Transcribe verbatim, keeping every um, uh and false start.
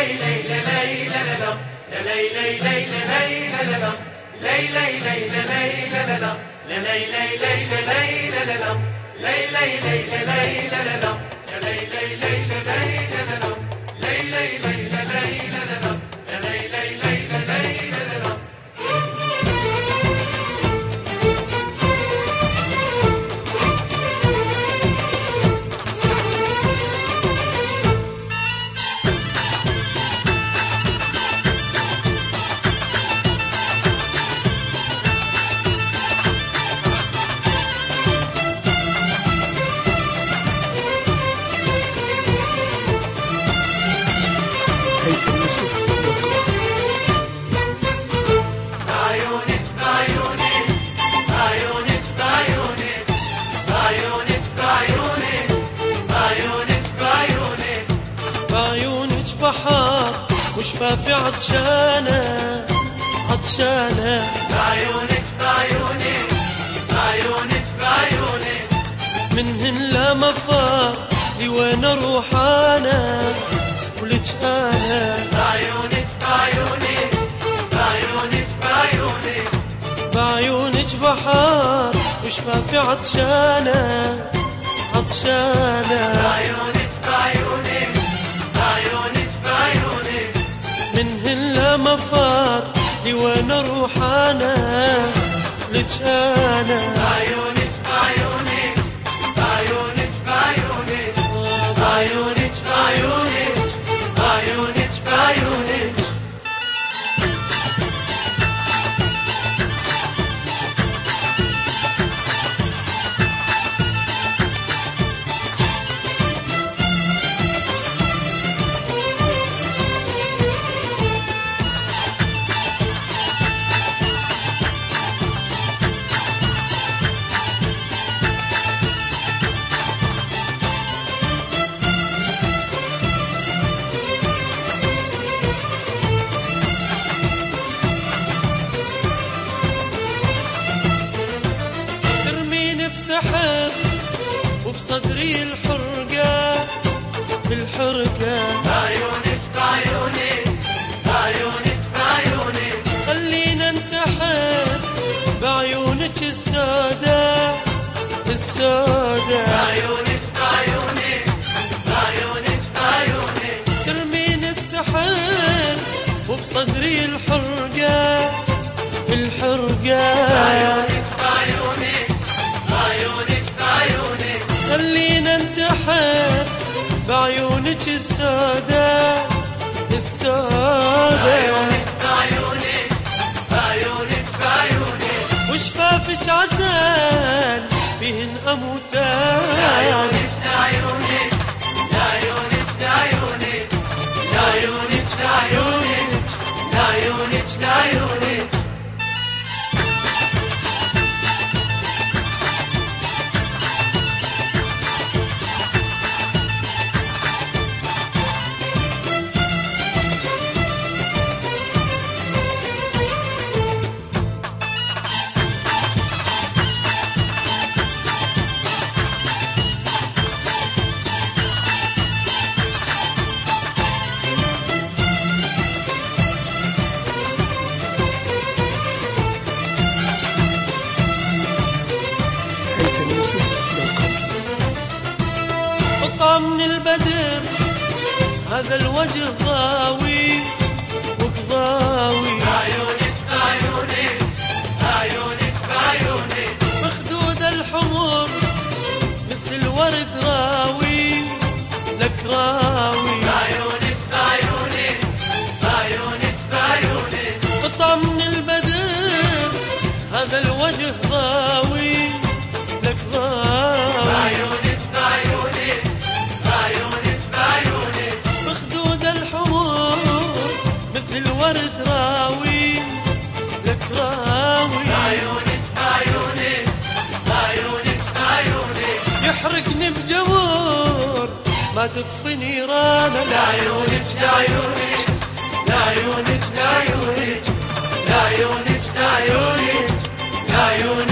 وشفافي عطشانة عطشانة بعيونك بعيونك بعيونك بعيونك منهن لا مفر لوين اروح انا ولك انا بعيونك بعيونك بعيونك بعيونك بعيونك بحر وشفافي عطشانة عطشانة بعيونك بعيونك بعيونك بعيونك منهن لا مفر لوين اروح انا لك انا بعيونك بعيونك بعيونك بعيونك بعيونك بعيونك بعيونك بعيونك بسحر وبصدري الحرقة بالحرقة بعيونك بعيونك بعيونك بعيونك خلينا انتحر بعيونك السوداء السوداء بعيونك بعيونك بعيونك بعيونك ترميني بسحر وبصدري الحرقة الحرقة بعيونك بعيونك بعيونك بعيونك خلينا انتحر بعيونك السوداء السوداء بعيونك بعيونك بعيونك بعيونك وشفافك عسل بهن اموتان لعيونك لعيونك لعيونك لعيونك لعيونك لعيونك لعيونك لعيونك من البدر هذا الوجه ضاوي وقضاوي بعيونك بعيونك بعيونك بعيونك مخدود الحمر مثل الورد راوي لك راوي بعيونك بعيونك بعيونك بعيونك قطع من البدر هذا الوجه ضاوي لك ضاوي بعيونك بعيونك بعيونك بعيونك مخدود الحمر مثل الورد راوي لك راوي بعيونك بعيونك بعيونك بعيونك يحرقني بجمر ما تطفي نيرانه لعيونك لعيونك لعيونك لعيونك لعيونك لعيونك لعيونك